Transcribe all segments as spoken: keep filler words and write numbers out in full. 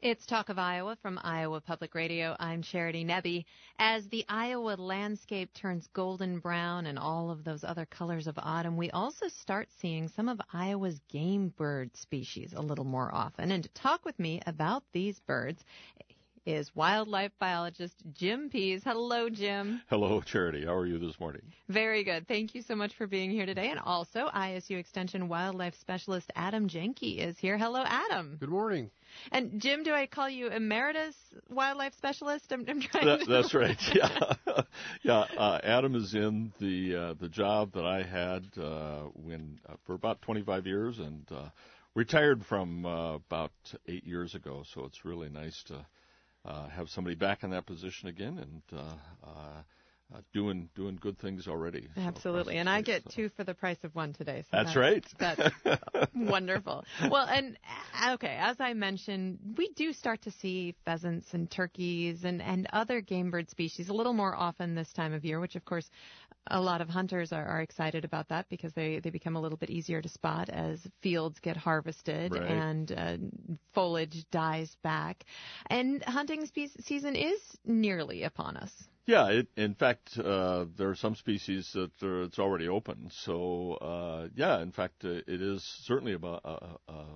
It's Talk of Iowa from Iowa Public Radio. I'm Charity Nebbe. As the Iowa landscape turns golden brown and all of those other colors of autumn, we also start seeing some of Iowa's game bird species a little more often. And to talk with me about these birds is wildlife biologist Jim Pease. Hello, Jim. Hello, Charity. How are you this morning? Very good. Thank you so much for being here today. And also, I S U Extension wildlife specialist Adam Jenke is here. Hello, Adam. Good morning. And Jim, do I call you emeritus wildlife specialist? I'm, I'm trying. That, to... That's right. Yeah, yeah. Uh, Adam is in the uh, the job that I had uh, when uh, for about twenty-five years, and uh, retired from uh, about eight years ago. So it's really nice to uh, have somebody back in that position again, and uh, uh, Uh, doing doing good things already. Absolutely, so and I space, get so. two for the price of one today. So that's, that's right. That's wonderful. Well, and okay, as I mentioned, we do start to see pheasants and turkeys and, and other game bird species a little more often this time of year, which of course a lot of hunters are, are excited about that because they, they become a little bit easier to spot as fields get harvested right. and uh, foliage dies back. And hunting spe- season is nearly upon us. Yeah, it, in fact, uh, there are some species that are, it's already open. So, uh, yeah, in fact, uh, it is certainly about uh, uh,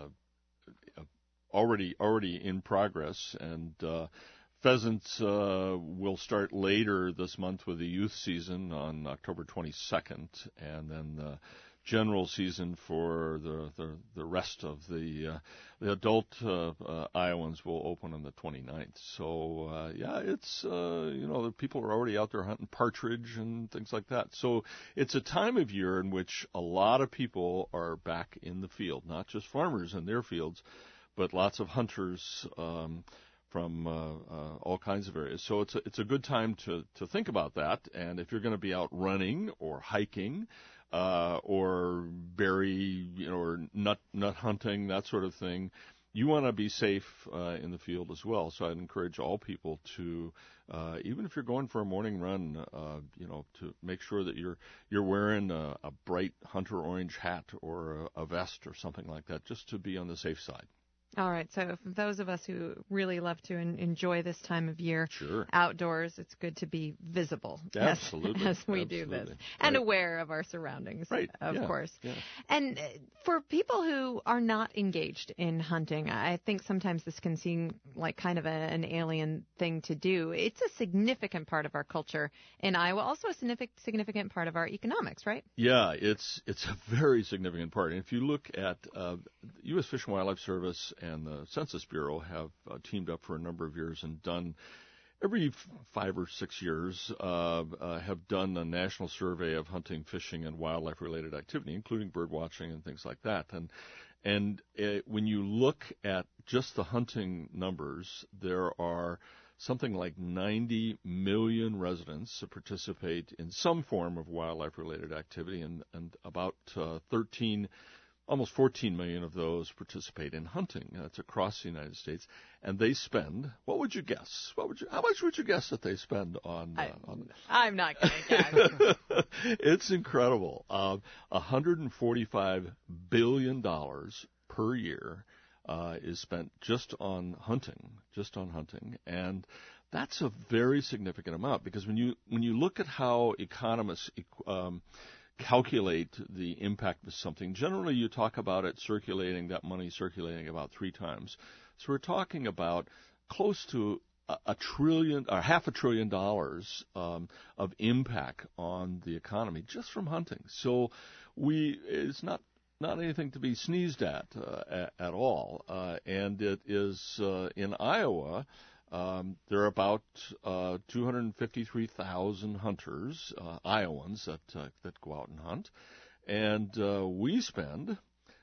uh, already already in progress. And uh, pheasants uh, will start later this month with the youth season on October twenty-second, and then the general season for the the, the rest of the uh, the adult uh, uh, Iowans will open on the twenty-ninth. So uh, yeah, it's uh, you know, the people are already out there hunting partridge and things like that. So it's a time of year in which a lot of people are back in the field, not just farmers in their fields, but lots of hunters um, from uh, uh, all kinds of areas. So it's a, it's a good time to to think about that. And if you're going to be out running or hiking, Uh, or berry, you know, or nut nut hunting, that sort of thing, you want to be safe uh, in the field as well. So I'd encourage all people to, uh, even if you're going for a morning run, uh, you know, to make sure that you're you're wearing a, a bright hunter orange hat or a, a vest or something like that, just to be on the safe side. All right, so for those of us who really love to en- enjoy this time of year sure. outdoors, it's good to be visible Absolutely. as, as we Absolutely. do this, and right. aware of our surroundings, right. of yeah. course. Yeah. And for people who are not engaged in hunting, I think sometimes this can seem like kind of a, an alien thing to do. It's a significant part of our culture in Iowa, also a significant significant part of our economics, right? Yeah, it's it's a very significant part. And if you look at uh, the U S Fish and Wildlife Service and the Census Bureau have uh, teamed up for a number of years and done every f- five or six years uh, uh, have done a national survey of hunting, fishing, and wildlife-related activity, including bird watching and things like that. And and uh, when you look at just the hunting numbers, there are something like ninety million residents that participate in some form of wildlife-related activity, and, and about uh, thirteen Almost fourteen million of those participate in hunting. That's across the United States, and they spend. What would you guess? What would you? How much would you guess that they spend on? I, Uh, on I'm not going to guess. It's incredible. Uh, one hundred forty-five billion dollars per year uh, is spent just on hunting, just on hunting, and that's a very significant amount because when you when you look at how economists um, calculate the impact of something, generally you talk about it circulating, that money circulating about three times. So we're talking about close to a, a trillion, or half a trillion dollars um, of impact on the economy just from hunting. So we, it's not not anything to be sneezed at uh, at, at all. Uh, and it is uh, in Iowa. Um, there are about uh, two hundred fifty-three thousand hunters, uh, Iowans, that uh, that go out and hunt, and uh, we spend,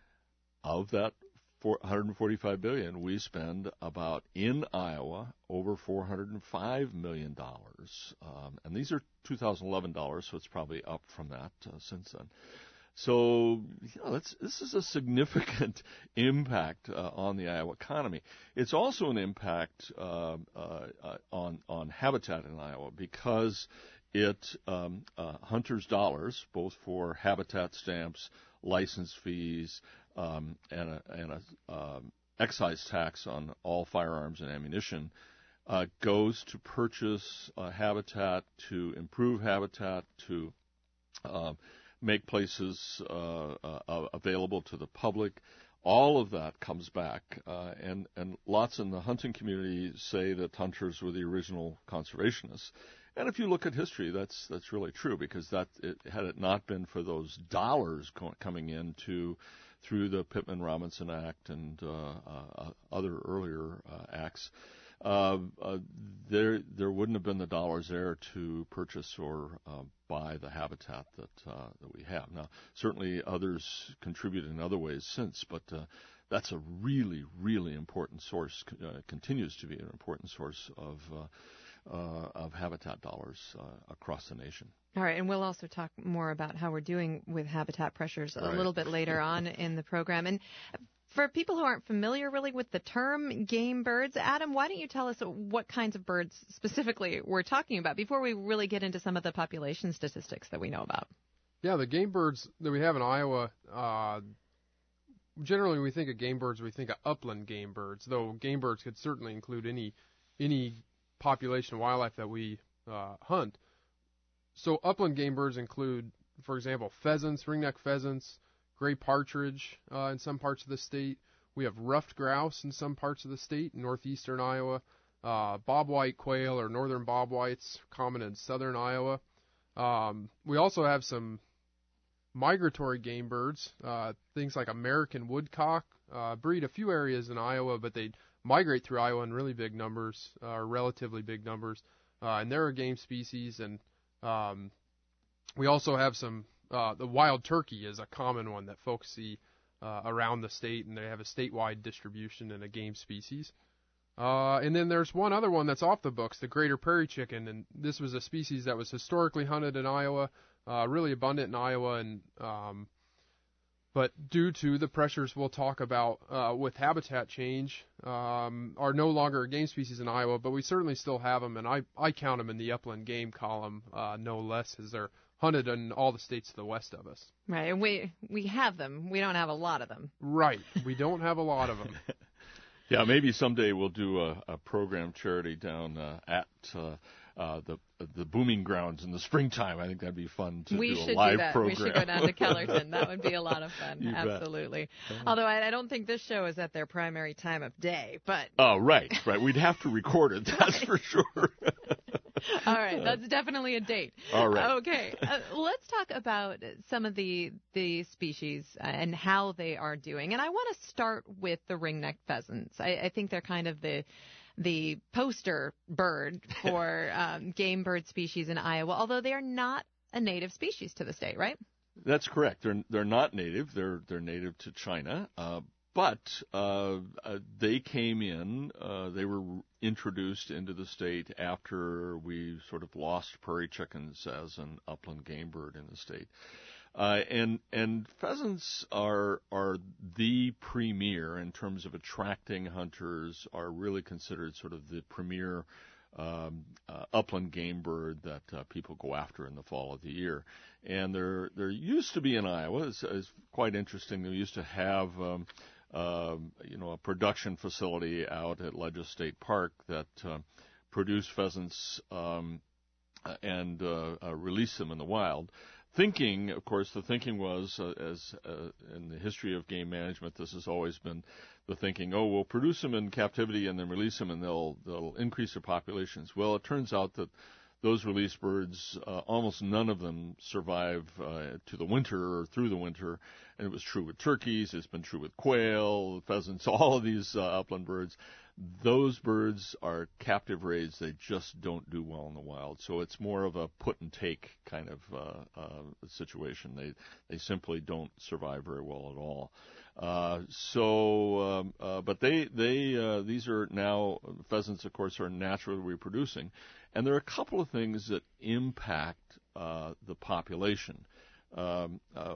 of that four hundred forty-five billion dollars, we spend about in Iowa over four hundred five million dollars, um, and these are two thousand eleven dollars, so it's probably up from that uh, since then. So, you know, that's, this is a significant impact uh, on the Iowa economy. It's also an impact uh, uh, uh, on on habitat in Iowa because it um, uh, hunters' dollars, both for habitat stamps, license fees, um, and a, and a um, excise tax on all firearms and ammunition uh, goes to purchase uh, habitat, to improve habitat, to uh, make places uh, uh, available to the public. All of that comes back, uh, and, and lots in the hunting community say that hunters were the original conservationists. And if you look at history, that's that's really true, because that it, had it not been for those dollars co- coming in to, through the Pittman-Robinson Act and uh, uh, other earlier uh, acts, uh, uh, there there wouldn't have been the dollars there to purchase or uh, buy the habitat that uh, that we have. Now, certainly others contribute in other ways since, but uh, that's a really, really important source, uh, continues to be an important source of uh, uh, of habitat dollars uh, across the nation. All right, and we'll also talk more about how we're doing with habitat pressures a Right. little bit later on in the program. And for people who aren't familiar really with the term game birds, Adam, why don't you tell us what kinds of birds specifically we're talking about before we really get into some of the population statistics that we know about? Yeah, the game birds that we have in Iowa, uh, generally when we think of game birds, we think of upland game birds, though game birds could certainly include any any population of wildlife that we uh, hunt. So upland game birds include, for example, pheasants, ringneck pheasants, gray partridge uh, in some parts of the state. We have ruffed grouse in some parts of the state, northeastern Iowa. Uh, bobwhite quail or northern bobwhites, common in southern Iowa. Um, we also have some migratory game birds, uh, things like American woodcock, uh, breed a few areas in Iowa, but they migrate through Iowa in really big numbers, uh, or relatively big numbers, uh, and they're a game species. And um, we also have some, uh, the wild turkey is a common one that folks see uh, around the state, and they have a statewide distribution and a game species. Uh, and then there's one other one that's off the books, the greater prairie chicken, and this was a species that was historically hunted in Iowa, uh, really abundant in Iowa, and um, but due to the pressures we'll talk about uh, with habitat change, um, are no longer a game species in Iowa, but we certainly still have them, and I, I count them in the upland game column, uh, no less, as they're hunted in all the states to the west of us. Right, and we we have them. We don't have a lot of them. Right, we don't have a lot of them. Yeah, maybe someday we'll do a, a program, Charity, down uh, at uh, uh, the the booming grounds in the springtime. I think that'd be fun to we do a should live do that. program. We should go down to Kellerton. That would be a lot of fun. You Absolutely. bet. Although I, I don't think this show is at their primary time of day, but. Oh, right, right. We'd have to record it, that's for sure. All right, that's definitely a date. All right. Okay, uh, let's talk about some of the the species and how they are doing. And I want to start with the ringneck pheasants. I, I think they're kind of the the poster bird for um, game bird species in Iowa, although they are not a native species to the state, right? That's correct. They're they're not native. They're they're native to China. Uh, But uh, uh, they came in, uh, they were introduced into the state after we sort of lost prairie chickens as an upland game bird in the state. Uh, and and pheasants are are the premier in terms of attracting hunters, are really considered sort of the premier um, uh, upland game bird that uh, people go after in the fall of the year. And there there used to be in Iowa, it's, it's quite interesting, they used to have um, Um, you know, a production facility out at Ledges State Park that uh, produced pheasants um, and uh, uh, released them in the wild. Thinking, of course, the thinking was, uh, as uh, in the history of game management, this has always been the thinking, oh, we'll produce them in captivity and then release them and they'll they'll increase their populations. Well, it turns out that those released birds, uh, almost none of them survive uh, to the winter or through the winter. And it was true with turkeys. It's been true with quail, pheasants, all of these uh, upland birds. Those birds are captive raised. They just don't do well in the wild. So it's more of a put and take kind of uh, uh, situation. They they simply don't survive very well at all. Uh, so, um, uh, but they they uh, these are now pheasants. Of course, are naturally reproducing, and there are a couple of things that impact uh, the population. Um, uh,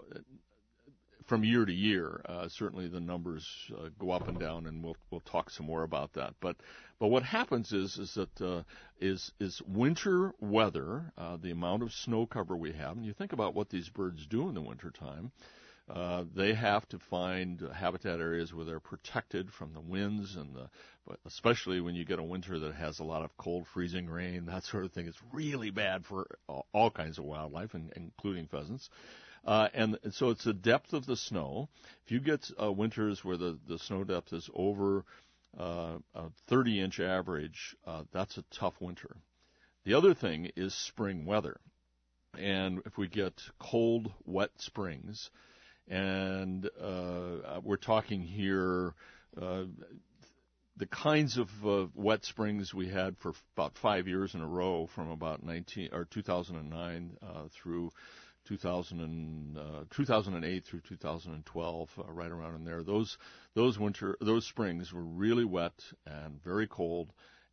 From year to year, uh, certainly the numbers uh, go up and down, and we'll we'll talk some more about that. But but what happens is is that uh, is is winter weather, uh, the amount of snow cover we have, and you think about what these birds do in the wintertime. Uh, they have to find habitat areas where they're protected from the winds and the, but especially when you get a winter that has a lot of cold, freezing rain, that sort of thing. It's really bad for all, all kinds of wildlife, and, including pheasants. Uh, and, and so it's the depth of the snow. If you get uh, winters where the, the snow depth is over uh, a thirty-inch average, uh, that's a tough winter. The other thing is spring weather. And if we get cold, wet springs, and uh, we're talking here uh, the kinds of uh, wet springs we had for about five years in a row, from about nineteen or two thousand nine uh, through two thousand and, uh, two thousand eight through two thousand twelve, uh, right around in there. Those those winter those springs were really wet and very cold,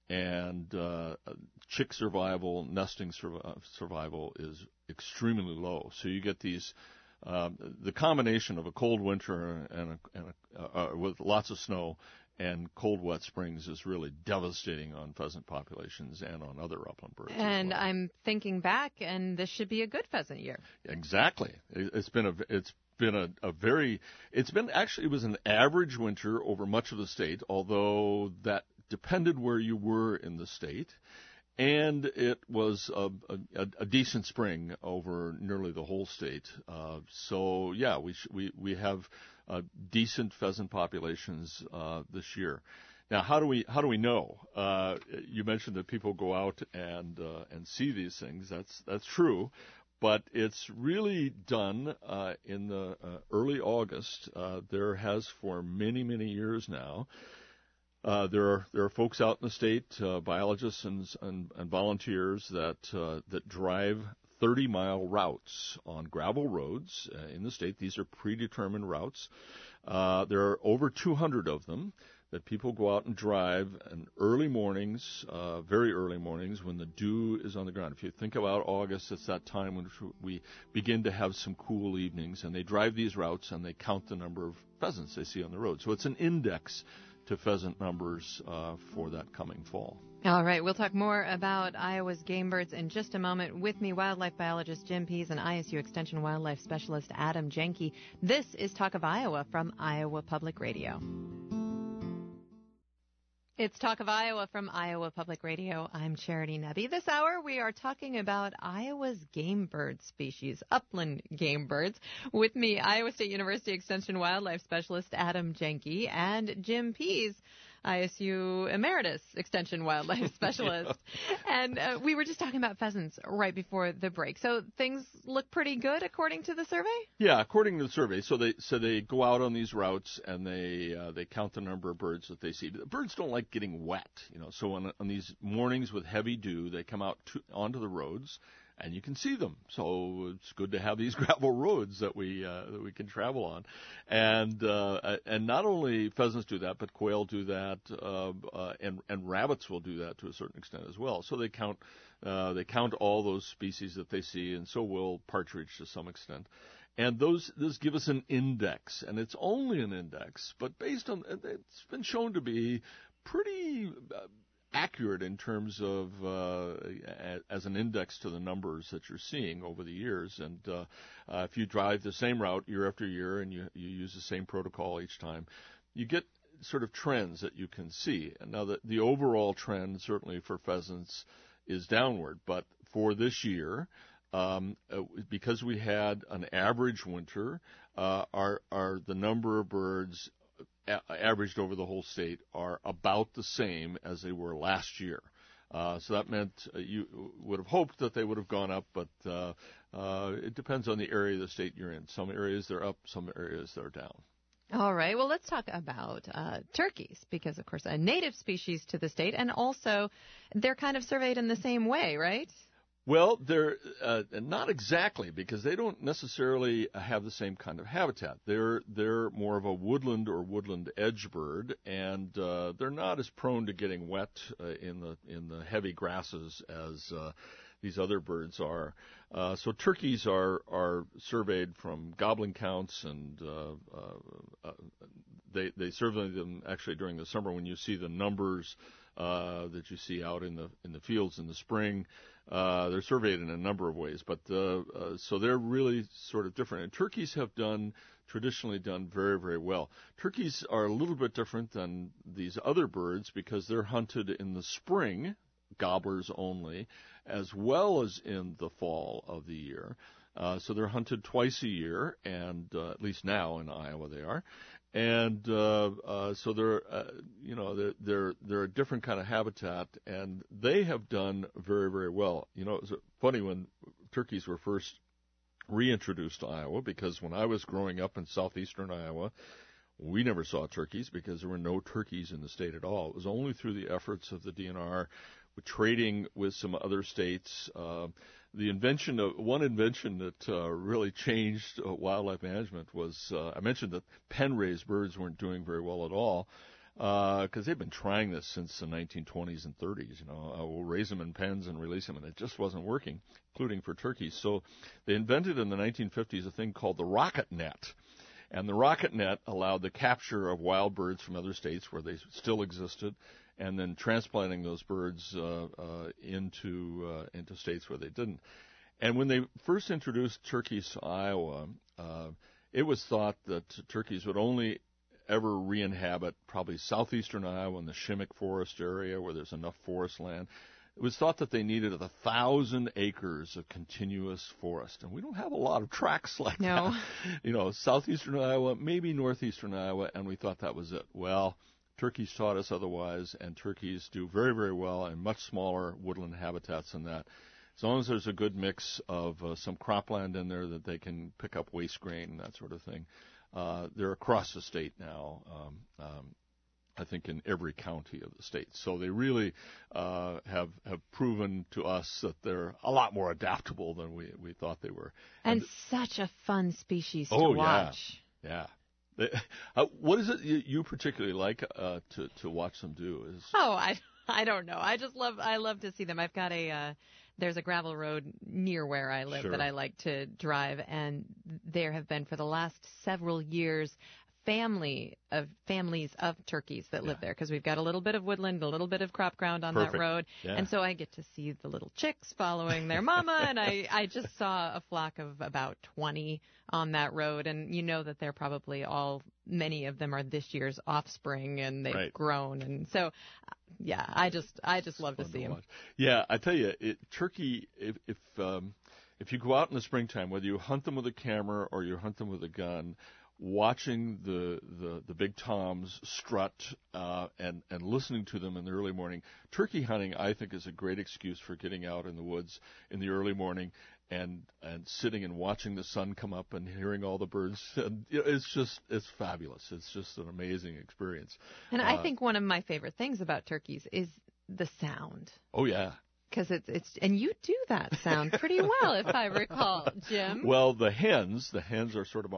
and uh, chick survival, nesting sur- survival is extremely low. So you get these. Uh, the combination of a cold winter and, a, and a, uh, with lots of snow and cold, wet springs is really devastating on pheasant populations and on other upland birds. And as well. I'm thinking back, and this should be a good pheasant year. Exactly. It, it's been a it's been a, a very it's been actually it was an average winter over much of the state, although that depended where you were in the state. And it was a, a, a decent spring over nearly the whole state. Uh, so yeah, we sh- we we have uh, decent pheasant populations uh, this year. Now, how do we how do we know? Uh, you mentioned that people go out and uh, and see these things. That's that's true, but it's really done uh, in the uh, early August. Uh, there has for many many years now. Uh, there are there are folks out in the state, uh, biologists and, and and volunteers that uh, that drive thirty mile routes on gravel roads uh, in the state. These are predetermined routes. Uh, there are over two hundred of them that people go out and drive in early mornings, uh, very early mornings, when the dew is on the ground. If you think about August, it's that time when we begin to have some cool evenings, and they drive these routes and they count the number of pheasants they see on the road. So it's an index to pheasant numbers uh, for that coming fall. All right, we'll talk more about Iowa's game birds in just a moment. With me, wildlife biologist Jim Pease and I S U Extension Wildlife Specialist Adam Jenke. This is Talk of Iowa from Iowa Public Radio. It's Talk of Iowa from Iowa Public Radio. I'm Charity Nebbe. This hour we are talking about Iowa's game bird species, upland game birds. With me, Iowa State University Extension Wildlife Specialist Adam Jenke and Jim Pease, I S U Emeritus Extension Wildlife Specialist. Yeah. And uh, we were just talking about pheasants right before the break. So things look pretty good according to the survey? Yeah, according to the survey. So they so they go out on these routes and they uh, they count the number of birds that they see. The birds don't like getting wet, you know. So on, on these mornings with heavy dew, they come out to, onto the roads. And you can see them, so it's good to have these gravel roads that we uh, that we can travel on, and uh, and not only pheasants do that, but quail do that, uh, uh, and and rabbits will do that to a certain extent as well. So they count uh, they count all those species that they see, and so will partridge to some extent. And those those give us an index, and it's only an index, but based on it's been shown to be pretty Uh, accurate in terms of uh, as an index to the numbers that you're seeing over the years. And uh, uh, if you drive the same route year after year and you, you use the same protocol each time, you get sort of trends that you can see. And now the, the overall trend certainly for pheasants is downward, but for this year, um, uh, because we had an average winter, uh, our, our the number of birds averaged over the whole state are about the same as they were last year. Uh, so that meant uh, you would have hoped that they would have gone up, but uh, uh, it depends on the area of the state you're in. Some areas they're up, some areas they're down. All right. Well, let's talk about uh, turkeys because, of course, a native species to the state, and also they're kind of surveyed in the same way, right? Well, they're uh, not exactly, because they don't necessarily have the same kind of habitat. They're they're more of a woodland or woodland edge bird, and uh, they're not as prone to getting wet uh, in the in the heavy grasses as uh, these other birds are. Uh, so turkeys are are surveyed from gobbling counts, and uh, uh, uh, they they survey them actually during the summer when you see the numbers uh, that you see out in the in the fields in the spring. Uh, they're surveyed in a number of ways, but uh, uh, so they're really sort of different. And turkeys have done traditionally done very, very well. Turkeys are a little bit different than these other birds because they're hunted in the spring, gobblers only, as well as in the fall of the year. Uh, so they're hunted twice a year, and uh, at least now in Iowa they are. And uh, uh, so they're, uh, you know, they're, they're they're a different kind of habitat, and they have done very, very well. You know, it was funny when turkeys were first reintroduced to Iowa, because when I was growing up in southeastern Iowa, we never saw turkeys because there were no turkeys in the state at all. It was only through the efforts of the D N R, with trading with some other states. Uh, the invention of one invention that uh, really changed uh, wildlife management was uh, I mentioned that pen-raised birds weren't doing very well at all because uh, they've been trying this since the nineteen twenties and thirties. You know, uh, we'll raise them in pens and release them, and it just wasn't working, including for turkeys. So they invented in the nineteen fifties a thing called the rocket net. And the rocket net allowed the capture of wild birds from other states where they still existed, and then transplanting those birds uh, uh, into uh, into states where they didn't. And when they first introduced turkeys to Iowa, uh, it was thought that turkeys would only ever re-inhabit probably southeastern Iowa in the Shimmick Forest area where there's enough forest land. It was thought that they needed a thousand acres of continuous forest, and we don't have a lot of tracts like no. that. You know, southeastern Iowa, maybe northeastern Iowa, and we thought that was it. Well, turkeys taught us otherwise, and turkeys do very, very well in much smaller woodland habitats than that. As long as there's a good mix of uh, some cropland in there that they can pick up waste grain and that sort of thing. Uh, they're across the state now. Um, um, I think in every county of the state. So they really uh, have have proven to us that they're a lot more adaptable than we, we thought they were. And, and such a fun species to oh, watch. Yeah, yeah. Uh, what is it you, you particularly like uh, to to watch them do? Is oh, I I don't know. I just love I love to see them. I've got a uh, there's a gravel road near where I live Sure. that I like to drive, and there have been for the last several years family of families of turkeys that live Yeah. there, because we've got a little bit of woodland, a little bit of crop ground on Perfect. that road, Yeah. and so I get to see the little chicks following their mama, and I I just saw a flock of about twenty on that road, and you know that they're probably all many of them are this year's offspring, and they've Right. grown, and so yeah, I just I just love to Fun see them. watch. Yeah, I tell you, it, turkey. If if um, if you go out in the springtime, whether you hunt them with a camera or you hunt them with a gun, watching the, the, the big toms strut uh, and, and listening to them in the early morning. Turkey hunting, I think, is a great excuse for getting out in the woods in the early morning and and sitting and watching the sun come up and hearing all the birds. And, you know, it's just, it's fabulous. It's just an amazing experience. And Uh, I think one of my favorite things about turkeys is the sound. Oh, yeah. Because it's, it's, and you do that sound pretty well, if I recall, Jim. Well, the hens, the hens are sort of a...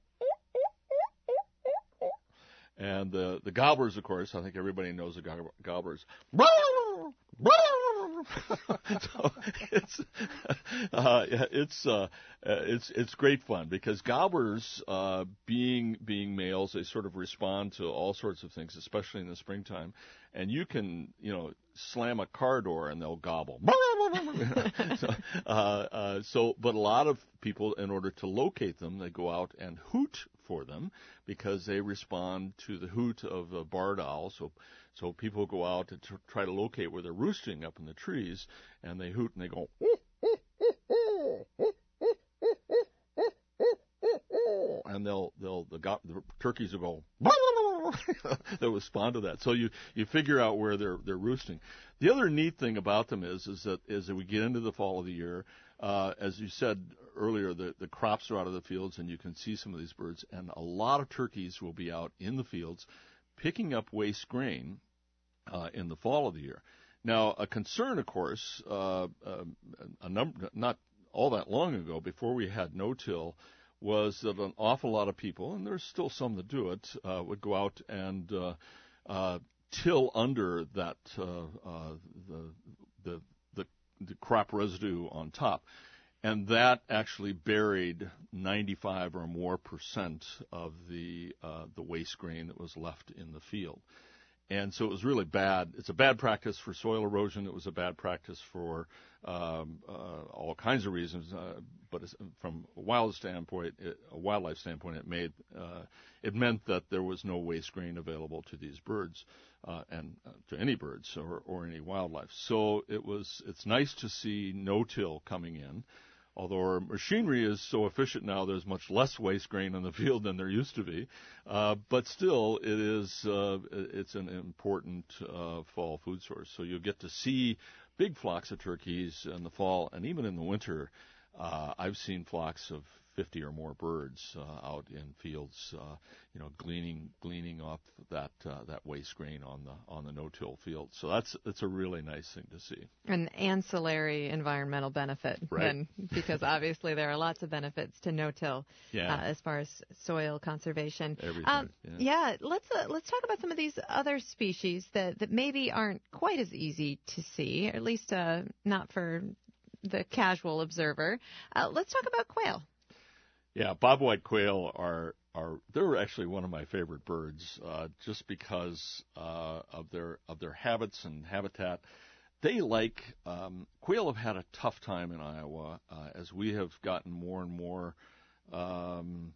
And the the gobblers, of course, I think everybody knows the gob- gobblers. So it's uh, it's uh, it's it's great fun because gobblers, uh, being being males, they sort of respond to all sorts of things, especially in the springtime. And you can, you know, slam a car door and they'll gobble. so, uh, uh, so, but a lot of people, in order to locate them, they go out and hoot for them because they respond to the hoot of a barred owl. So, so people go out to tr- try to locate where they're roosting up in the trees, and they hoot and they go. And they'll they'll the, go- the turkeys will go. They'll respond to that. So you, you figure out where they're they're roosting. The other neat thing about them is is that as we get into the fall of the year, uh, as you said earlier, the the crops are out of the fields and you can see some of these birds, and a lot of turkeys will be out in the fields picking up waste grain uh, in the fall of the year. Now, a concern, of course, uh, uh, a number not all that long ago, before we had no-till, was that an awful lot of people, and there's still some that do it, uh, would go out and uh, uh, till under that uh, uh, the, the the the crop residue on top, and that actually buried ninety-five or more percent of the uh, the waste grain that was left in the field. And so it was really bad. It's a bad practice for soil erosion. It was a bad practice for um, uh, all kinds of reasons. Uh, but from a wild standpoint, it, a wildlife standpoint, it made uh, it meant that there was no waste grain available to these birds uh, and uh, to any birds or, or any wildlife. So it was. It's nice to see no-till coming in. Although our machinery is so efficient now, there's much less waste grain on the field than there used to be. Uh, but still, it is uh, it's an important uh, fall food source. So you'll get to see big flocks of turkeys in the fall, and even in the winter. Uh, I've seen flocks of fifty or more birds uh, out in fields, uh, you know, gleaning gleaning off that uh, that waste grain on the on the no-till field. So that's that's a really nice thing to see. An ancillary environmental benefit, right? Then, because obviously there are lots of benefits to no-till yeah. uh, as far as soil conservation. Everything. Um, yeah. yeah, let's uh, let's talk about some of these other species that that maybe aren't quite as easy to see, or at least uh, not for the casual observer. Uh, let's talk about quail. Yeah, bobwhite quail are are they're actually one of my favorite birds, uh, just because uh, of their of their habits and habitat. They like um, quail have had a tough time in Iowa uh, as we have gotten more and more. Um,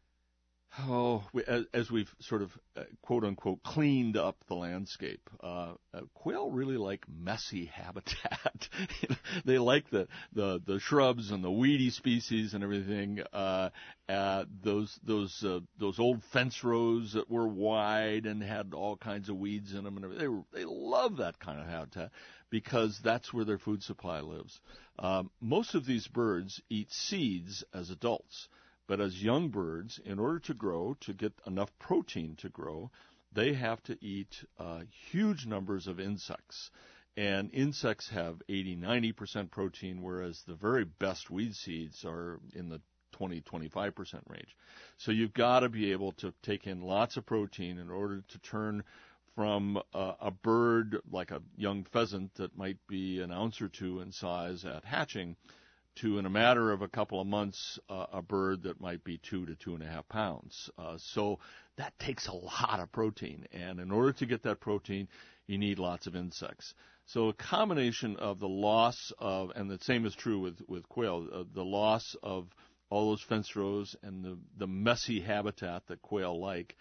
Oh, we, as, as we've sort of uh, quote unquote cleaned up the landscape, uh, uh, quail really like messy habitat. They like the, the, the shrubs and the weedy species and everything. Uh, uh, those those uh, those old fence rows that were wide and had all kinds of weeds in them and everything. They were, they love that kind of habitat because that's where their food supply lives. Um, most of these birds eat seeds as adults. But as young birds, in order to grow, to get enough protein to grow, they have to eat uh, huge numbers of insects. And insects have eighty, ninety percent protein, whereas the very best weed seeds are in the twenty, twenty-five percent range. So you've got to be able to take in lots of protein in order to turn from uh, a bird like a young pheasant that might be an ounce or two in size at hatching to, in a matter of a couple of months, uh, a bird that might be two to two and a half pounds. Uh, so that takes a lot of protein, and in order to get that protein, you need lots of insects. So a combination of the loss of, and the same is true with, with quail, uh, the loss of all those fence rows and the, the messy habitat that quail like,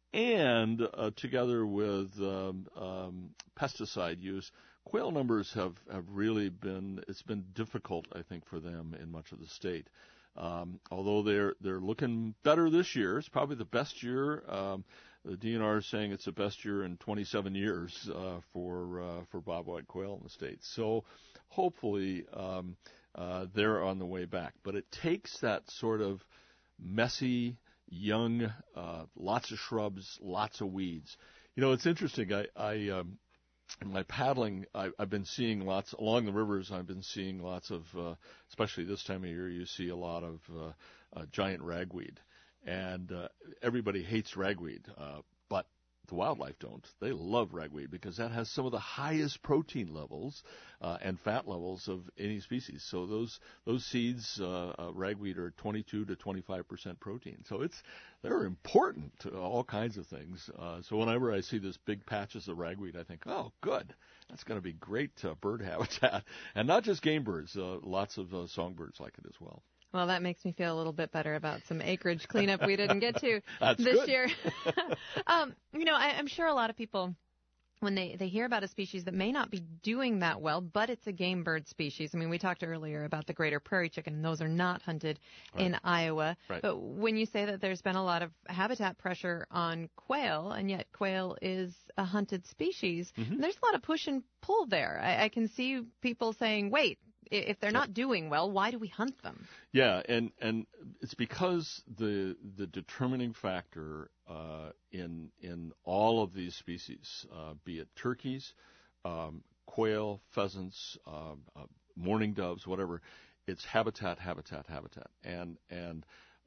and uh, together with um, um, pesticide use, quail numbers have, have really been, it's been difficult, I think, for them in much of the state. Um, although they're they're looking better this year. It's probably the best year. Um, the D N R is saying it's the best year in twenty-seven years uh, for uh, for bobwhite quail in the state. So hopefully um, uh, they're on the way back. But it takes that sort of messy, young, uh, lots of shrubs, lots of weeds. You know, it's interesting. I, I um, in my paddling, I, I've been seeing lots along the rivers. I've been seeing lots of, uh, especially this time of year, you see a lot of uh, uh, giant ragweed, and uh, everybody hates ragweed, uh, but the wildlife don't. They love ragweed because that has some of the highest protein levels uh, and fat levels of any species. So those those seeds, uh, uh, ragweed, are twenty-two to twenty-five percent protein. So it's they're important to all kinds of things. Uh, so whenever I see this big patches of ragweed, I think, oh, good, that's going to be great uh, bird habitat, and not just game birds. Uh, lots of uh, songbirds like it as well. Well, that makes me feel a little bit better about some acreage cleanup we didn't get to That's this good. year. um, you know, I, I'm sure a lot of people, when they, they hear about a species that may not be doing that well, but it's a game bird species. I mean, we talked earlier about the greater prairie chicken, and those are not hunted Right. in Iowa. Right. But when you say that there's been a lot of habitat pressure on quail, and yet quail is a hunted species, Mm-hmm. there's a lot of push and pull there. I, I can see people saying, wait, if they're not doing well, why do we hunt them? Yeah, and, and it's because the the determining factor uh, in in all of these species, uh, be it turkeys, um, quail, pheasants, uh, uh, mourning doves, whatever, it's habitat, habitat, habitat, and and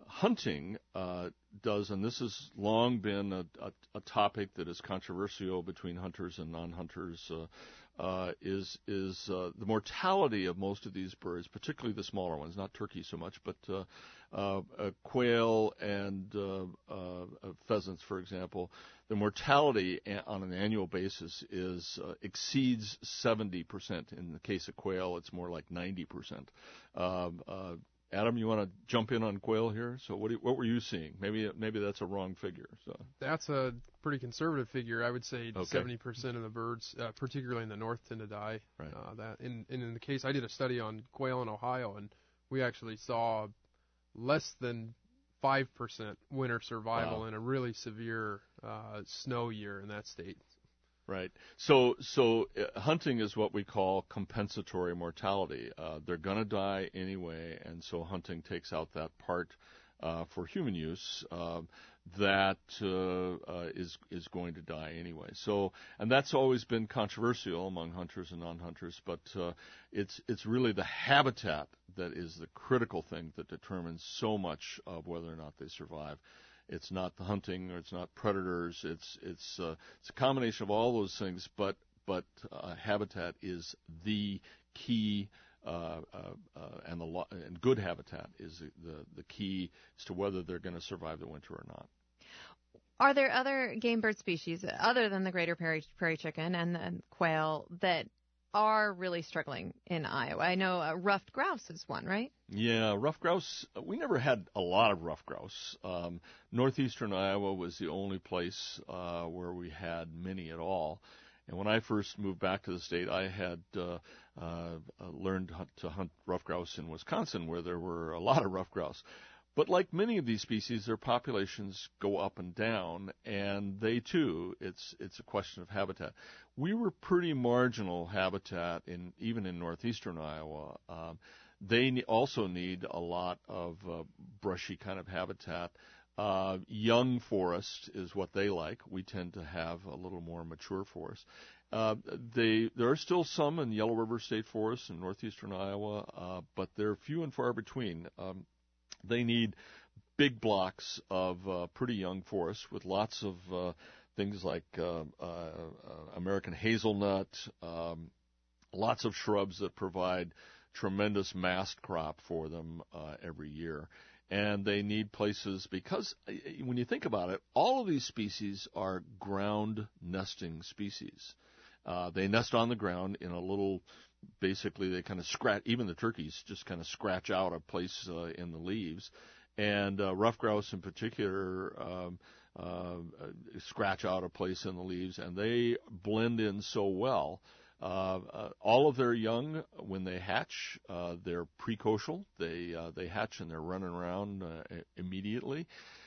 hunting uh, does, and this has long been a, a, a topic that is controversial between hunters and non-hunters, uh, uh, is is uh, the mortality of most of these birds, particularly the smaller ones, not turkey so much, but uh, uh, uh, quail and uh, uh, pheasants, for example. The mortality a- on an annual basis is uh, exceeds seventy percent. In the case of quail, it's more like ninety percent. Uh, uh, Adam, you want to jump in on quail here? So what do you, what were you seeing? Maybe maybe that's a wrong figure. So that's a pretty conservative figure. I would say okay. seventy percent of the birds, uh, particularly in the north, tend to die. Right. Uh, that in, in in the case, I did a study on quail in Ohio, and we actually saw less than five percent winter survival wow. in a really severe uh, snow year in that state. Right. So, so uh, hunting is what we call compensatory mortality. Uh, they're going to die anyway, and so hunting takes out that part uh, for human use uh, that uh, uh, is is going to die anyway. So, and that's always been controversial among hunters and non-hunters. But uh, it's it's really the habitat that is the critical thing that determines so much of whether or not they survive. It's not the hunting, or it's not predators. It's it's uh, it's a combination of all those things. But but uh, habitat is the key, uh, uh, uh, and the lo- and good habitat is the the key as to whether they're going to survive the winter or not. Are there other game bird species other than the greater prairie, prairie chicken and the quail that are really struggling in Iowa? I know uh, ruffed grouse is one, right? Yeah, ruffed grouse. We never had a lot of ruffed grouse. Um, northeastern Iowa was the only place uh, where we had many at all. And when I first moved back to the state, I had uh, uh, learned to hunt ruffed grouse in Wisconsin, where there were a lot of ruffed grouse. But like many of these species, their populations go up and down, and they too, it's it's a question of habitat. We were pretty marginal habitat in even in northeastern Iowa. Um, they ne- also need a lot of uh, brushy kind of habitat. Uh, young forest is what they like. We tend to have a little more mature forest. Uh, they there are still some in Yellow River State Forest in northeastern Iowa, uh, but they're few and far between. Um, They need big blocks of uh, pretty young forests with lots of uh, things like uh, uh, uh, American hazelnut, um, lots of shrubs that provide tremendous mast crop for them uh, every year. And they need places because when you think about it, all of these species are ground nesting species. Uh, they nest on the ground in a little, basically they kind of scratch, even the turkeys just kind of scratch out a place uh, in the leaves. And uh, ruffed grouse in particular um, uh, scratch out a place in the leaves, and they blend in so well. Uh, uh, all of their young, when they hatch, uh, they're precocial. They uh, they hatch and they're running around uh, immediately.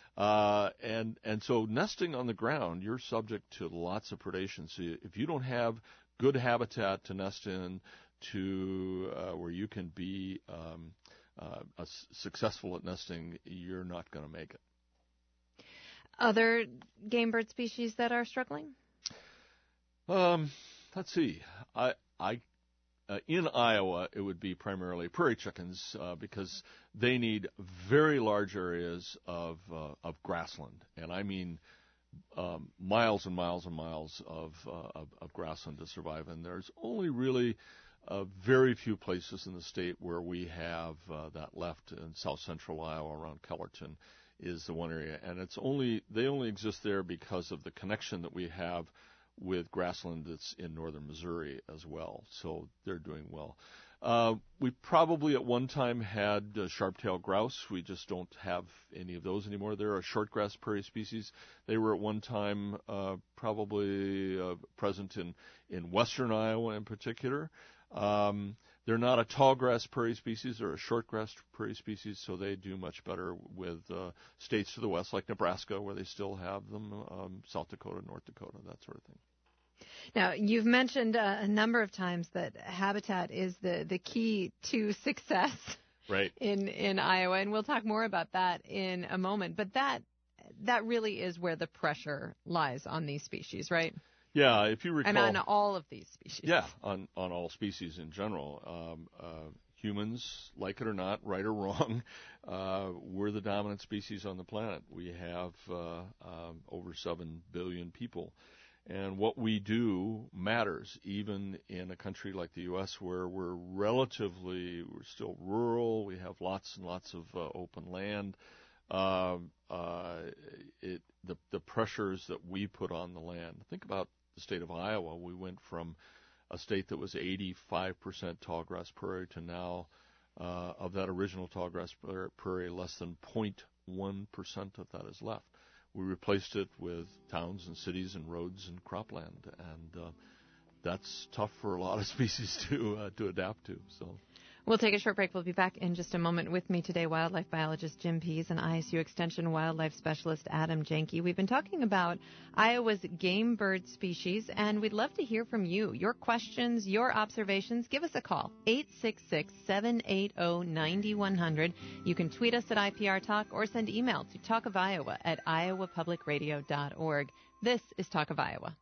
Uh, and and so nesting on the ground, you're subject to lots of predation. So if you don't have good habitat to nest in, to uh, where you can be um, uh, a successful at nesting, you're not going to make it. Other game bird species that are struggling? Um, let's see. I I. Uh, in Iowa, it would be primarily prairie chickens uh, because they need very large areas of uh, of grassland, and I mean um, miles and miles and miles of, uh, of of grassland to survive. And there's only really uh, very few places in the state where we have uh, that left. In south central Iowa, around Kellerton, is the one area, and it's only they only exist there because of the connection that we have with grassland that's in northern Missouri as well. So they're doing well. Uh, we probably at one time had uh, sharp-tailed grouse. We just don't have any of those anymore. They're a short-grass prairie species. They were at one time uh, probably uh, present in, in western Iowa in particular. Um, they're not a tall-grass prairie species. They're a short-grass prairie species, so they do much better with uh, states to the west, like Nebraska, where they still have them, um, South Dakota, North Dakota, that sort of thing. Now, you've mentioned uh, a number of times that habitat is the, the key to success right. in, in Iowa, and we'll talk more about that in a moment. But that that really is where the pressure lies on these species, right? Yeah, if you recall. And on all of these species. Yeah, on, on all species in general. Um, uh, humans, like it or not, right or wrong, uh, we're the dominant species on the planet. We have uh, um, over seven billion people. And what we do matters, even in a country like the U S where we're relatively, we're still rural, we have lots and lots of uh, open land. Uh, uh, it, the, the pressures that we put on the land. Think about the state of Iowa. We went from a state that was eighty-five percent tallgrass prairie to now, uh, of that original tallgrass prairie, less than zero point one percent of that is left. We replaced it with towns and cities and roads and cropland, and uh, that's tough for a lot of species to uh, to adapt to. So. We'll take a short break. We'll be back in just a moment. With me today, wildlife biologist Jim Pease and I S U Extension wildlife specialist Adam Janke. We've been talking about Iowa's game bird species, and we'd love to hear from you. Your questions, your observations, give us a call, eight six six, seven eight zero, nine one zero zero. You can tweet us at I P R Talk or send email to Talk of Iowa at iowa public radio dot org. This is Talk of Iowa.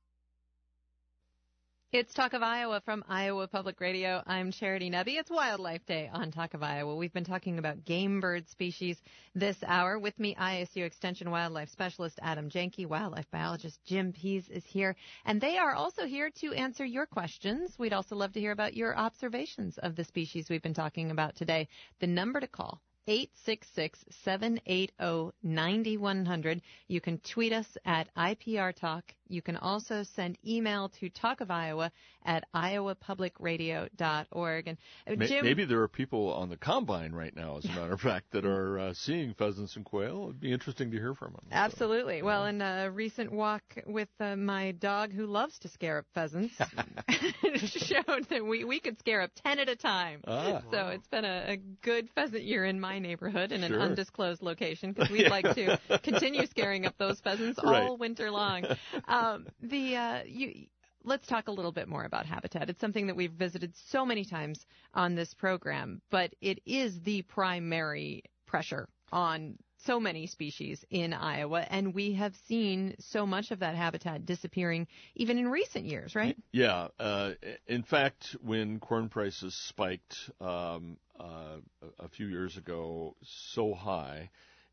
It's Talk of Iowa from Iowa Public Radio. I'm Charity Nebbe. It's Wildlife Day on Talk of Iowa. We've been talking about game bird species this hour. With me, I S U Extension Wildlife Specialist Adam Janke, wildlife biologist Jim Pease is here. And they are also here to answer your questions. We'd also love to hear about your observations of the species we've been talking about today. The number to call, eight six six, seven eight zero, nine one zero zero. You can tweet us at I P R Talk. You can also send email to Talk of Iowa at iowa public radio dot org. And uh, Jim, maybe there are people on the combine right now, as a matter of fact, that are uh, seeing pheasants and quail. It'd be interesting to hear from them. Absolutely. So, well, in a recent walk with uh, my dog, who loves to scare up pheasants, showed that we, we could scare up ten at a time. Ah, so wow. It's been a, a good pheasant year in my neighborhood in Sure. an undisclosed location, because we'd like to continue scaring up those pheasants Right. all winter long. Um, the uh, you, let's talk a little bit more about habitat. It's something that we've visited so many times on this program, but it is the primary pressure on so many species in Iowa, and we have seen so much of that habitat disappearing even in recent years, right? Yeah. Uh, in fact, when corn prices spiked um, uh, a few years ago so high,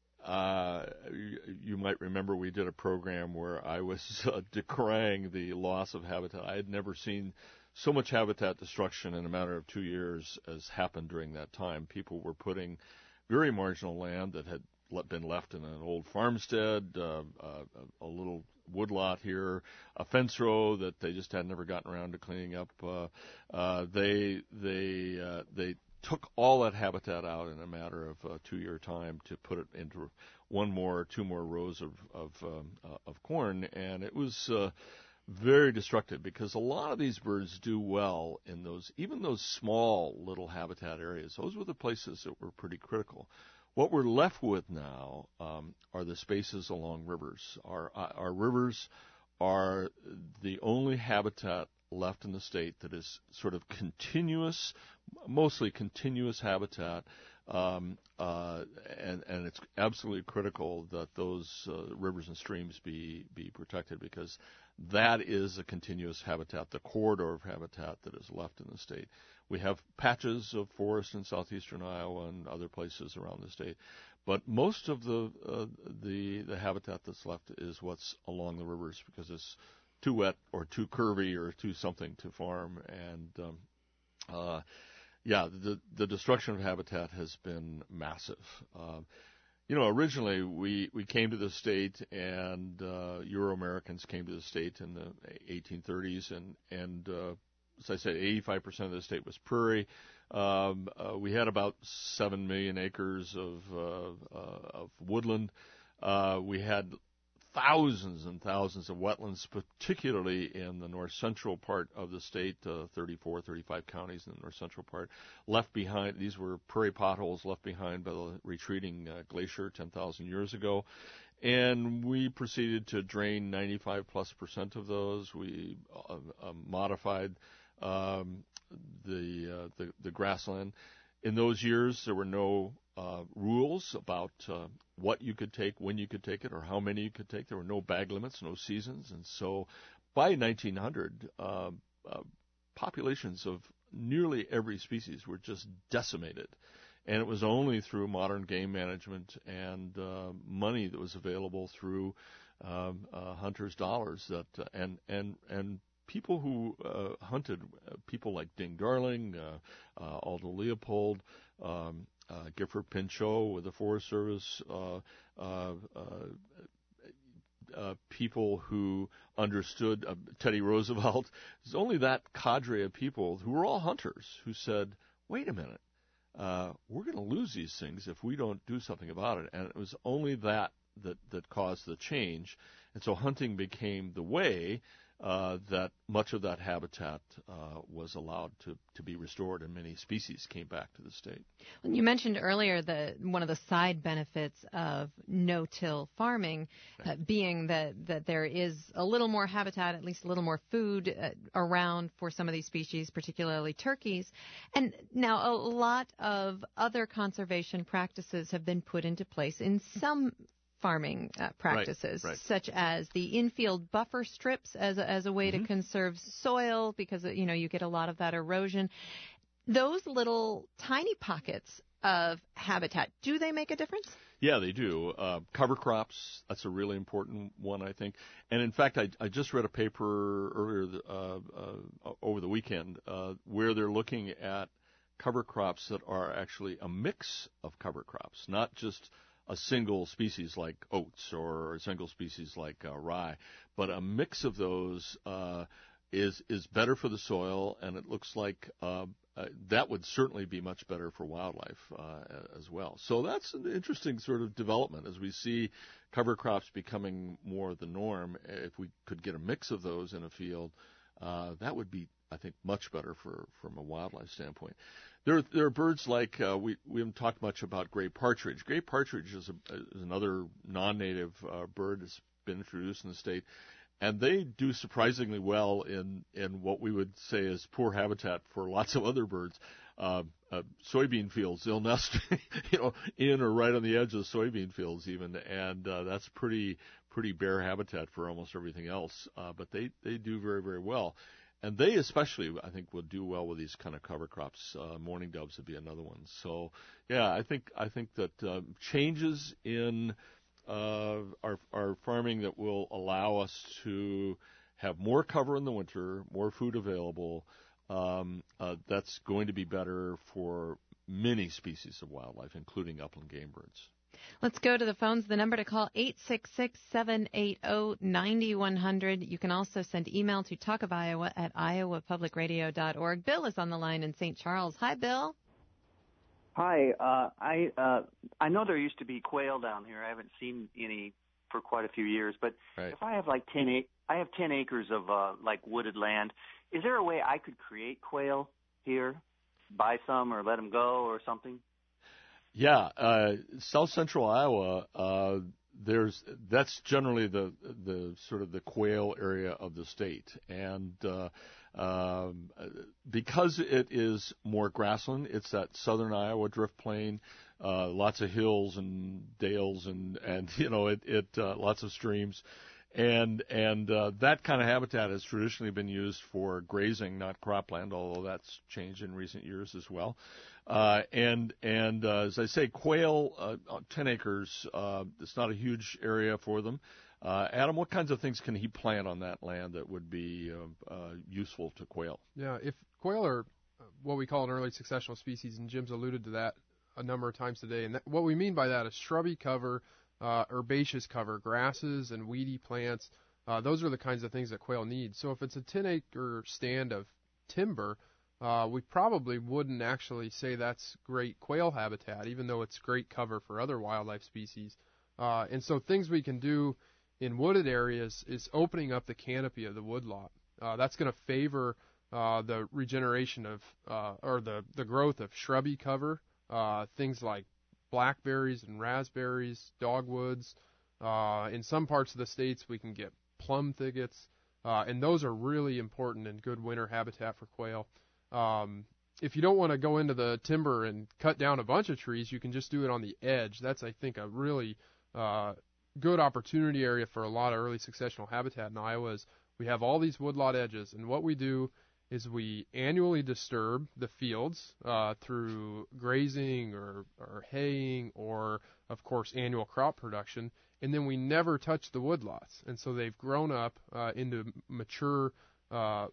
Uh, you, you might remember we did a program where I was uh, decrying the loss of habitat. I had never seen so much habitat destruction in a matter of two years as happened during that time. People were putting very marginal land that had been left in an old farmstead, uh, uh, a little woodlot here, a fence row that they just had never gotten around to cleaning up. Uh, uh, they they uh, they took all that habitat out in a matter of uh, two-year time to put it into one more, two more rows of of, um, uh, of corn, and it was uh, very destructive because a lot of these birds do well in those, even those small little habitat areas. Those were the places that were pretty critical. What we're left with now um, are the spaces along rivers. Our uh, our rivers are the only habitat left in the state that is sort of continuous, mostly continuous habitat, um, uh, and, and it's absolutely critical that those uh, rivers and streams be, be protected, because that is a continuous habitat, the corridor of habitat that is left in the state. We have patches of forest in southeastern Iowa and other places around the state, but most of the uh, the the habitat that's left is what's along the rivers, because it's too wet or too curvy or too something to farm. And um, uh, yeah, the the destruction of habitat has been massive. Um, you know, originally we, we came to the state, and uh, Euro-Americans came to the state in the eighteen thirties, and and uh, as I said, eighty-five percent of the state was prairie. Um, uh, we had about seven million acres of uh, uh, of woodland. Uh, we had thousands and thousands of wetlands, particularly in the north central part of the state, uh, thirty-four, thirty-five counties in the north central part, left behind. These were prairie potholes left behind by the retreating uh, glacier ten thousand years ago. And we proceeded to drain ninety-five plus percent of those. We uh, uh, modified um, the, uh, the the grassland. In those years, there were no uh, rules about uh, what you could take, when you could take it, or how many you could take. There were no bag limits, no seasons. And so by nineteen hundred, uh, uh, populations of nearly every species were just decimated. And it was only through modern game management and uh, money that was available through um, uh, hunters' dollars that uh, and and and people who uh, hunted, uh, people like Ding Darling, uh, uh, Aldo Leopold, um, uh, Gifford Pinchot with the Forest Service, uh, uh, uh, uh, people who understood uh, Teddy Roosevelt. There's only that cadre of people who were all hunters who said, "Wait a minute." Uh, we're going to lose these things if we don't do something about it. And it was only that that, that caused the change. And so hunting became the way uh, that much of that habitat uh, was allowed to, to be restored, and many species came back to the state. Well, you mentioned earlier that one of the side benefits of no-till farming uh, being that, that there is a little more habitat, at least a little more food uh, around for some of these species, particularly turkeys. And now a lot of other conservation practices have been put into place in some farming uh, practices, right, right. such as the infield buffer strips as a, as a way mm-hmm. to conserve soil, because you know you get a lot of that erosion. Those little tiny pockets of habitat, do they make a difference? Yeah, they do. Uh, cover crops, that's a really important one, I think. And in fact, I, I just read a paper earlier uh, uh, over the weekend uh, where they're looking at cover crops that are actually a mix of cover crops, not just a single species like oats or a single species like uh, rye, but a mix of those uh, is is better for the soil, and it looks like uh, uh, that would certainly be much better for wildlife uh, as well. So that's an interesting sort of development as we see cover crops becoming more the norm. If we could get a mix of those in a field, uh, that would be, I think, much better for from a wildlife standpoint. There, there are birds like uh, we we haven't talked much about gray partridge. Gray partridge is, a, is another non-native uh, bird that's been introduced in the state, and they do surprisingly well in in what we would say is poor habitat for lots of other birds. Uh, uh, soybean fields, they'll nest, you know, in or right on the edge of the soybean fields even, and uh, that's pretty pretty bare habitat for almost everything else. Uh, but they they do very very well. And they especially, I think, will do well with these kind of cover crops. Uh, mourning doves would be another one. So, yeah, I think I think that uh, changes in uh, our our farming that will allow us to have more cover in the winter, more food available. Um, uh, that's going to be better for many species of wildlife, including upland game birds. Let's go to the phones. The number to call, eight six six, seven eight zero, nine one zero zero. You can also send email to talk of iowa at iowa public radio dot org. Bill is on the line in Saint Charles. Hi, Bill. Hi. Uh, I uh, I know there used to be quail down here. I haven't seen any for quite a few years. But right. if I have like ten, ac- I have ten acres of uh, like wooded land, is there a way I could create quail here, buy some or let them go or something? Yeah, uh, South Central Iowa, uh, there's that's generally the the sort of the quail area of the state, and uh, um, because it is more grassland, it's that southern Iowa drift plain, uh, lots of hills and dales, and and you know it it uh, lots of streams. And and uh, that kind of habitat has traditionally been used for grazing, not cropland, although that's changed in recent years as well. Uh, and and uh, as I say, quail, uh, ten acres, uh, it's not a huge area for them. Uh, Adam, what kinds of things can he plant on that land that would be uh, uh, useful to quail? Yeah, if quail are what we call an early successional species, and Jim's alluded to that a number of times today, and that, what we mean by that is shrubby cover, Uh, herbaceous cover, grasses and weedy plants. Uh, those are the kinds of things that quail need. So if it's a ten acre stand of timber, uh, we probably wouldn't actually say that's great quail habitat, even though it's great cover for other wildlife species. Uh, and so things we can do in wooded areas is opening up the canopy of the woodlot. Uh, that's going to favor uh, the regeneration of, uh, or the, the growth of shrubby cover, uh, things like blackberries and raspberries, dogwoods. Uh, in some parts of the states, we can get plum thickets, uh, and those are really important and good winter habitat for quail. Um, if you don't want to go into the timber and cut down a bunch of trees, you can just do it on the edge. That's, I think, a really uh, good opportunity area for a lot of early successional habitat in Iowa. Is we have all these woodlot edges, and what we do is we annually disturb the fields uh, through grazing or, or haying or, of course, annual crop production, and then we never touch the woodlots. And so they've grown up uh, into mature uh,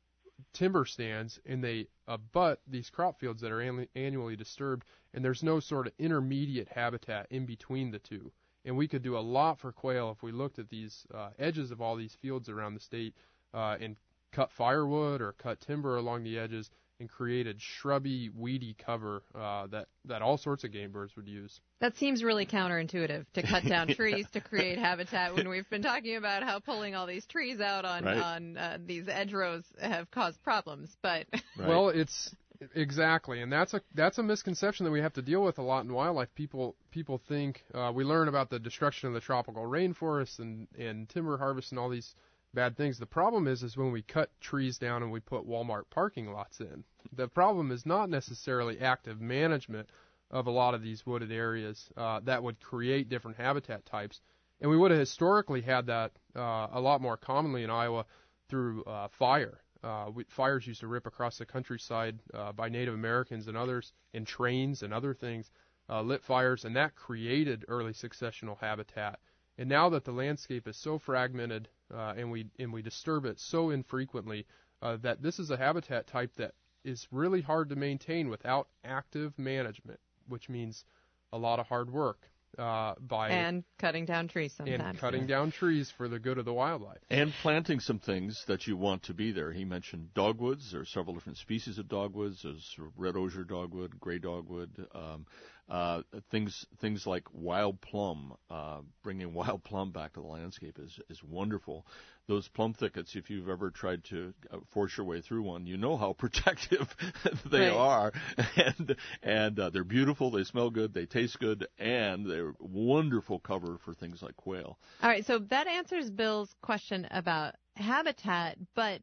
timber stands, and they abut these crop fields that are annu- annually disturbed, and there's no sort of intermediate habitat in between the two. And we could do a lot for quail if we looked at these uh, edges of all these fields around the state uh, and cut firewood or cut timber along the edges and created shrubby, weedy cover uh, that, that all sorts of game birds would use. That seems really counterintuitive, to cut down trees to create habitat, when we've been talking about how pulling all these trees out on, right. on uh, these edge rows have caused problems. But Right. Well, it's exactly, and that's a that's a misconception that we have to deal with a lot in wildlife. People people think uh, we learn about the destruction of the tropical rainforests and, and timber harvest and all these bad things. The problem is is when we cut trees down and we put Walmart parking lots in. The problem is not necessarily active management of a lot of these wooded areas uh, that would create different habitat types. And we would have historically had that uh, a lot more commonly in Iowa through uh, fire. Uh, we, fires used to rip across the countryside uh, by Native Americans and others, in trains and other things, uh, lit fires, and that created early successional habitat. And now that the landscape is so fragmented uh, and we and we disturb it so infrequently, uh, that this is a habitat type that is really hard to maintain without active management, which means a lot of hard work uh, by and cutting down trees sometimes. and cutting down trees for the good of the wildlife. And planting some things that you want to be there. He mentioned dogwoods. There are several different species of dogwoods. There's red osier dogwood, gray dogwood, um, uh, things things like wild plum. Uh, bringing wild plum back to the landscape is, is wonderful. Those plum thickets, if you've ever tried to force your way through one, you know how protective they Right. are. And, and uh, they're beautiful, they smell good, they taste good, and they're wonderful cover for things like quail. All right, so that answers Bill's question about habitat, but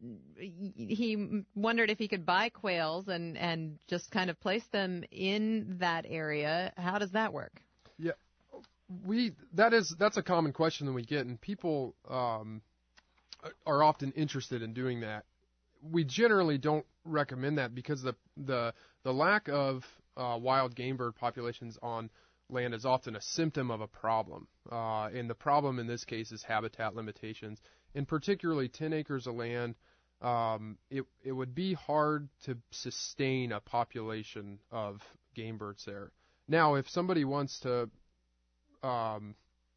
he wondered if he could buy quails and, and just kind of place them in that area. How does that work? Yeah, we that is that's a common question that we get, and people um, are often interested in doing that. We generally don't recommend that because the the the lack of uh, wild game bird populations on land is often a symptom of a problem, uh, and the problem in this case is habitat limitations. And particularly ten acres of land, um, it it would be hard to sustain a population of game birds there. Now, if somebody wants to um,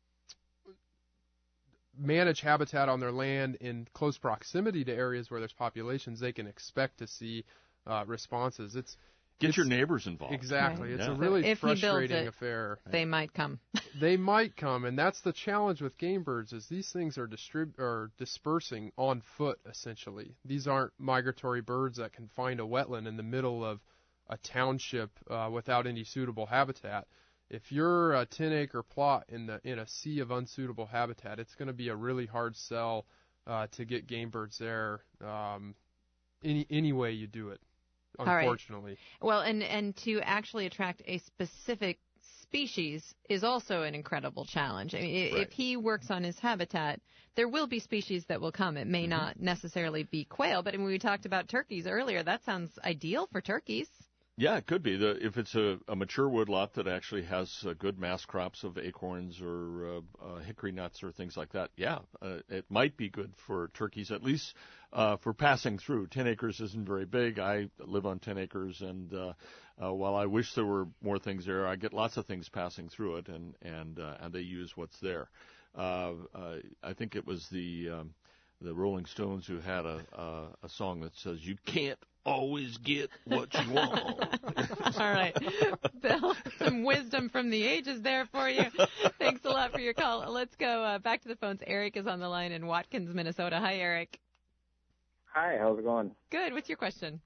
manage habitat on their land in close proximity to areas where there's populations, they can expect to see uh, responses. It's Get it's, your neighbors involved. Exactly. Right. It's Yeah. a really So if he builds frustrating it, affair. They might come. They might come, and that's the challenge with game birds is these things are distrib- or dispersing on foot, essentially. These aren't migratory birds that can find a wetland in the middle of a township uh, without any suitable habitat. If you're a ten-acre plot in the in a sea of unsuitable habitat, it's going to be a really hard sell uh, to get game birds there um, any any way you do it, unfortunately. Right. Well, and, and to actually attract a specific species is also an incredible challenge. I mean, Right. if he works on his habitat, there will be species that will come. It may Mm-hmm. not necessarily be quail, but when we talked about turkeys earlier, that sounds ideal for turkeys. Yeah, it could be. The, if it's a, a mature woodlot that actually has uh, good mass crops of acorns or uh, uh, hickory nuts or things like that, yeah, uh, it might be good for turkeys, at least uh, for passing through. Ten acres isn't very big. I live on ten acres, and uh, uh, while I wish there were more things there, I get lots of things passing through it, and and uh, and they use what's there. Uh, uh, I think it was the um, the Rolling Stones who had a, a a song that says, "You can't always get what you want." All right. Bill, some wisdom from the ages there for you. Thanks a lot for your call. Let's go uh, back to the phones. Eric is on the line in Watkins, Minnesota. Hi, Eric. Hi, how's it going? Good. What's your question?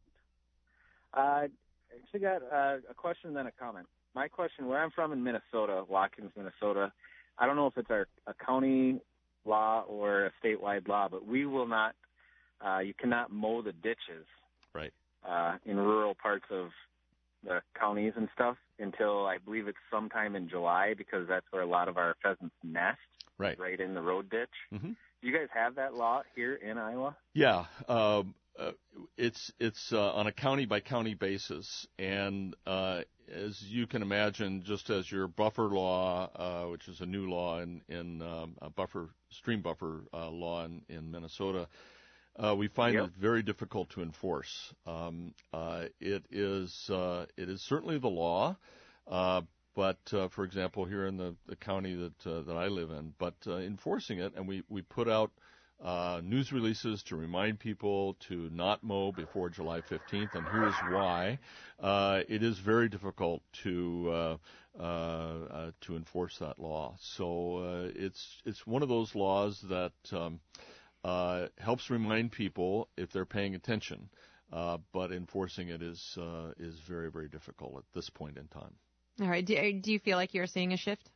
Uh, I actually got uh, a question and then a comment. My question, where I'm from in Minnesota, Watkins, Minnesota, I don't know if it's our, a county law or a statewide law, but we will not, uh, you cannot mow the ditches. Right. Uh, in rural parts of the counties and stuff until I believe it's sometime in July because that's where a lot of our pheasants nest, Right. right in the road ditch. Mm-hmm. Do you guys have that law here in Iowa? Yeah. Um, uh, it's it's uh, on a county by county basis, and uh, as you can imagine, just as your buffer law, uh, which is a new law in in um, a buffer stream buffer uh, law in, in Minnesota, uh, we find Yep. it very difficult to enforce. Um, uh, it is uh, it is certainly the law. Uh, But, uh, for example, here in the, the county that uh, that I live in, but uh, enforcing it, and we, we put out uh, news releases to remind people to not mow before July fifteenth, and here's why. Uh, it is very difficult to uh, uh, uh, to enforce that law. So uh, it's it's one of those laws that um, uh, helps remind people if they're paying attention, uh, but enforcing it is uh, is very, very difficult at this point in time. All right. Do, do you feel like you're seeing a shift?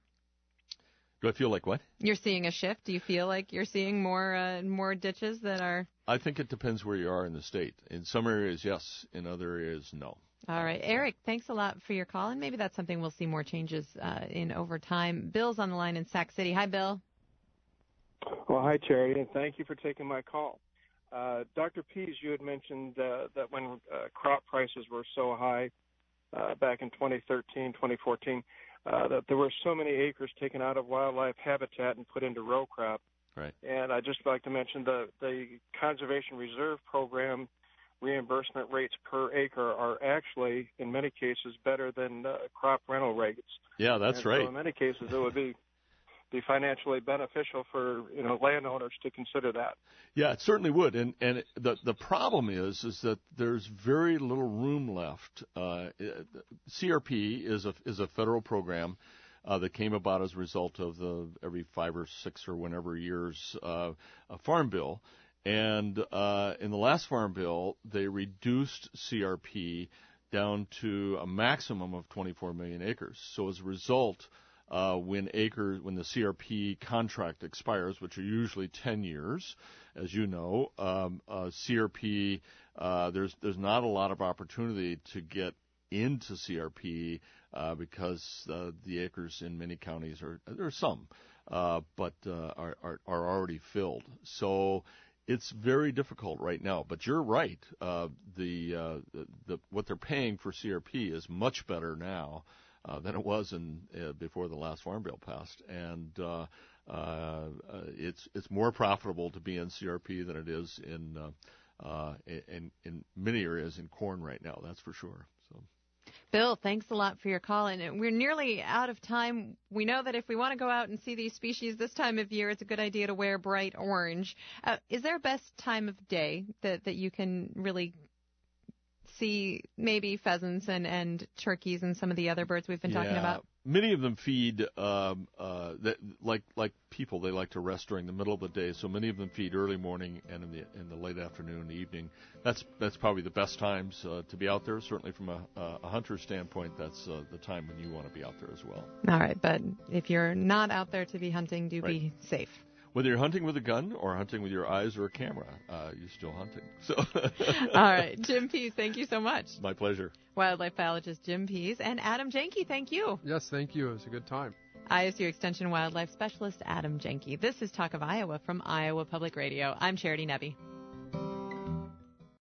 Do I feel like what? You're seeing a shift. Do you feel like you're seeing more uh, more ditches that are? I think it depends where you are in the state. In some areas, yes. In other areas, no. All right. Eric, thanks a lot for your call, and maybe that's something we'll see more changes uh, in over time. Bill's on the line in Sac City. Hi, Bill. Well, hi, Charity, and thank you for taking my call. Uh, Doctor Pease, you had mentioned uh, that when uh, crop prices were so high uh, back in twenty thirteen, twenty fourteen, uh, that there were so many acres taken out of wildlife habitat and put into row crop. Right. And I'd just like to mention the, the Conservation Reserve Program reimbursement rates per acre are actually, in many cases, better than uh, crop rental rates. Yeah, that's and right. So in many cases, it would be be financially beneficial for you know landowners to consider that. Yeah, it certainly would. And and the the problem is is that there's very little room left. Uh, C R P is a is a federal program uh, that came about as a result of the every five or six or whenever years uh, a farm bill. And uh, in the last farm bill, they reduced C R P down to a maximum of twenty-four million acres. So as a result, Uh, when acres, when the C R P contract expires, which are usually ten years, as you know, um, uh, C R P, uh, there's there's not a lot of opportunity to get into C R P uh, because uh, the acres in many counties are there are some, uh, but uh, are, are are already filled. So it's very difficult right now. But you're right. Uh, the, uh, the the what they're paying for C R P is much better now Uh, than it was in uh, before the last farm bill passed, and uh, uh, it's it's more profitable to be in C R P than it is in uh, uh, in in many areas in corn right now. That's for sure. So, Bill, thanks a lot for your call, and we're nearly out of time. We know that if we want to go out and see these species this time of year, it's a good idea to wear bright orange. Uh, is there a best time of day that that you can really see maybe pheasants and, and turkeys and some of the other birds we've been yeah, talking about? Many of them feed um, uh, that, like like people. They like to rest during the middle of the day, so many of them feed early morning and in the in the late afternoon and evening. That's that's probably the best times uh, to be out there. Certainly from a, a hunter standpoint, that's uh, the time when you want to be out there as well. All right, but if you're not out there to be hunting, do Right. be safe. Whether you're hunting with a gun or hunting with your eyes or a camera, uh, you're still hunting. So, All right, Jim Pease, thank you so much. My pleasure. Wildlife biologist Jim Pease and Adam Jenke, thank you. Yes, thank you. It was a good time. I S U Extension Wildlife Specialist Adam Jenke. This is Talk of Iowa from Iowa Public Radio. I'm Charity Nebbe.